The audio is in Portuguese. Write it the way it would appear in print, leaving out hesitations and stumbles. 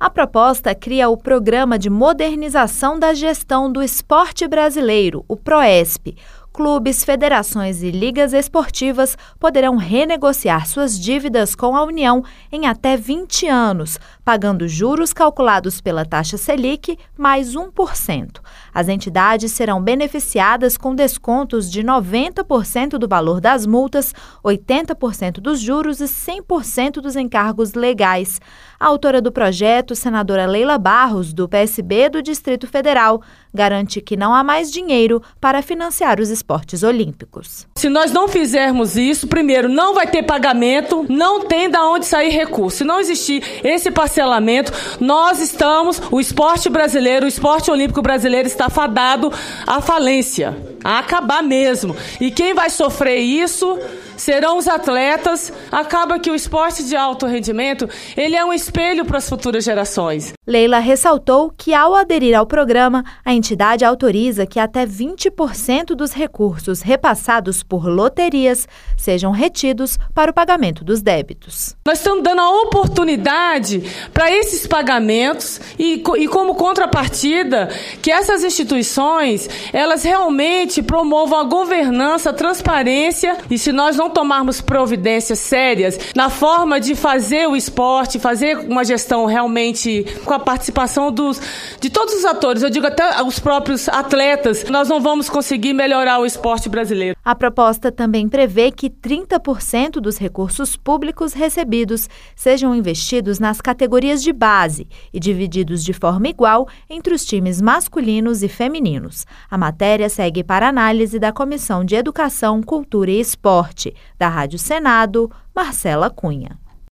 A proposta cria o Programa de Modernização da Gestão do Esporte Brasileiro, o PROESP. Clubes, federações e ligas esportivas poderão renegociar suas dívidas com a União em até 20 anos, pagando juros calculados pela taxa Selic mais 1%. As entidades serão beneficiadas com descontos de 90% do valor das multas, 80% dos juros e 100% dos encargos legais. A autora do projeto, senadora Leila Barros, do PSB do Distrito Federal, garante que não há mais dinheiro para financiar os esportes olímpicos. Se nós não fizermos isso, primeiro, não vai ter pagamento, não tem de onde sair recurso. Se não existir esse parcelamento, o esporte brasileiro, o esporte olímpico brasileiro está fadado à falência, a acabar mesmo. E quem vai sofrer isso serão os atletas. Acaba que o esporte de alto rendimento, ele é um espelho para as futuras gerações. Leila ressaltou que, ao aderir ao programa, a entidade autoriza que até 20% dos recursos repassados por loterias sejam retidos para o pagamento dos débitos. Nós estamos dando a oportunidade para esses pagamentos e como contrapartida, que essas instituições, elas realmente promovam a governança, a transparência, e se nós não tomarmos providências sérias na forma de fazer o esporte, fazer uma gestão realmente com a participação de todos os atores, eu digo até os próprios atletas, nós não vamos conseguir melhorar o esporte brasileiro. A proposta também prevê que 30% dos recursos públicos recebidos sejam investidos nas categorias de base e divididos de forma igual entre os times masculinos e femininos. A matéria segue para análise da Comissão de Educação, Cultura e Esporte, da Rádio Senado, Marcela Cunha.